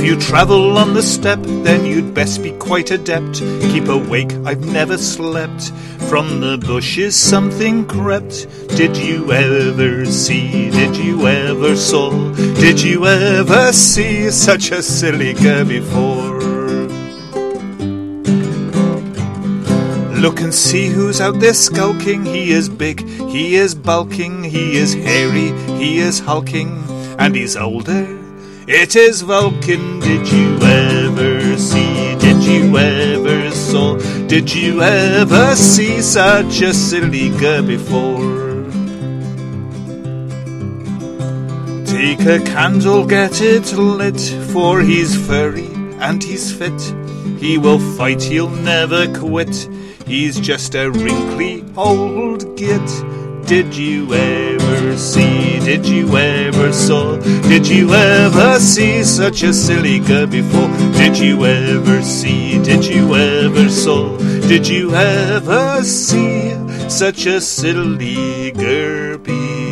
you travel on the steppe, then you'd best be quite adept. Keep awake, I've never slept. From the bushes something crept. Did you ever see, did you ever saw, did you ever see such a silly girl before? Look and see who's out there skulking. He is big, he is bulking, he is hairy, he is hulking, and he's older. It is Vulcan. Did you ever see, did you ever saw, did you ever see such a silly girl before? Take a candle, get it lit, for he's furry and he's fit. He will fight, he'll never quit. He's just a wrinkly old git. Did you ever see, did you ever saw, did you ever see such a silly girl before? Did you ever see, did you ever saw, did you ever see such a silly girl before?